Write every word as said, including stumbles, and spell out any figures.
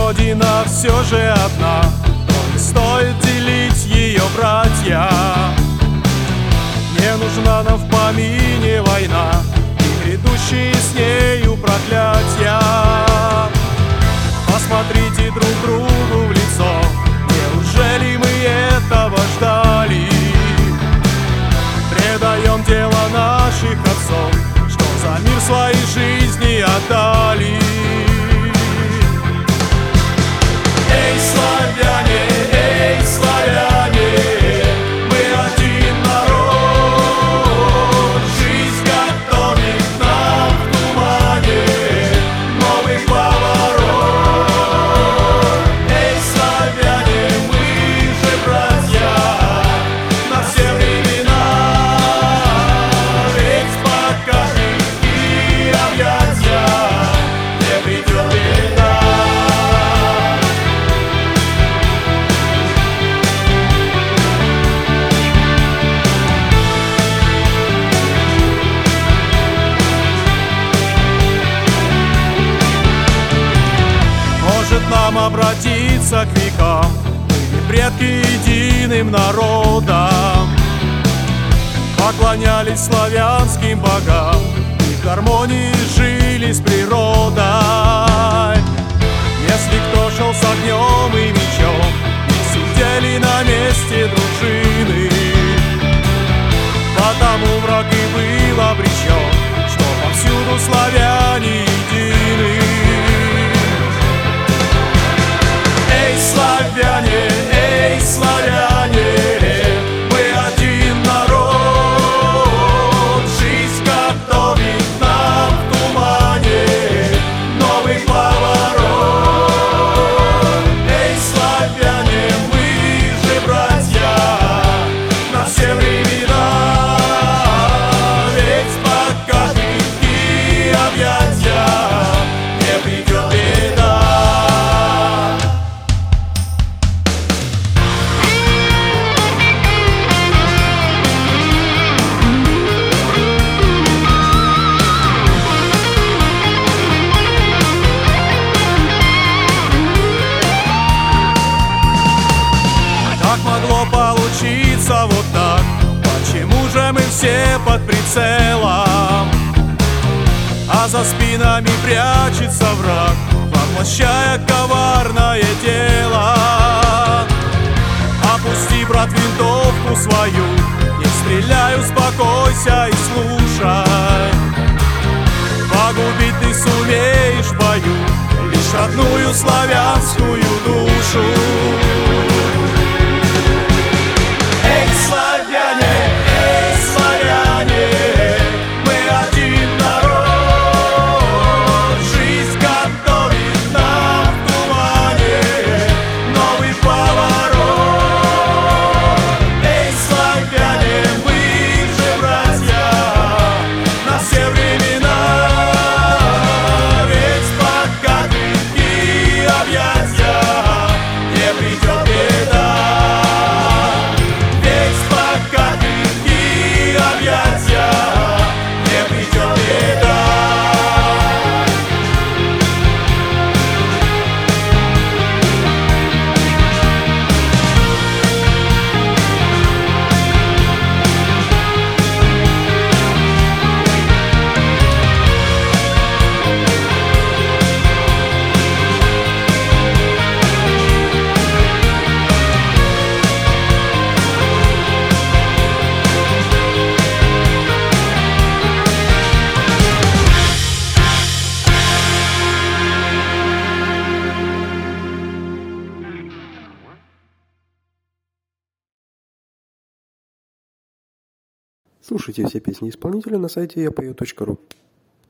Родина все же одна, но не стоит делить ее, братья. Не нужна нам в помине война и грядущие с нею проклятия. Посмотрите друг другу в лицо, неужели мы этого ждали? Предаем дело наших отцов, что за мир свои жизни отдали. Эй, славяне, эй, славяне, мы один народ. Жизнь готовит нам в тумане новый поворот. Эй, славяне, мы же братья на все времена. Ведь пока крепкие объятия не придет беда. Может нам обратиться к векам, были предки единым народом, поклонялись славянским богам и в гармонии жили с природой. Если кто шел с огнем и мечом, не сидели на месте дружины, потому враг и был обречен, что повсюду славяне едины. Эй, славяне, эй, славяне, мы один народ. Жизнь готовит нам в тумане новый поворот. Эй, славяне, мы же братья на все времена. Ведь пока крепкие объятия не придет беда. Как могло получиться вот так? Почему же мы все под прицелом? А за спинами прячется враг, воплощая коварное дело. Опусти, брат, винтовку свою, не стреляй, успокойся и слушай. Погубить ты сумеешь в бою лишь родную славянскую душу. Эй, славяне, эй, славяне, мы один народ. Жизнь готовит нам в тумане новый поворот. Эй, славяне, мы же братья на все времена. Ведь пока крепкие объятия не придет беда. Слушайте все песни исполнителя на сайте я пою точка ру.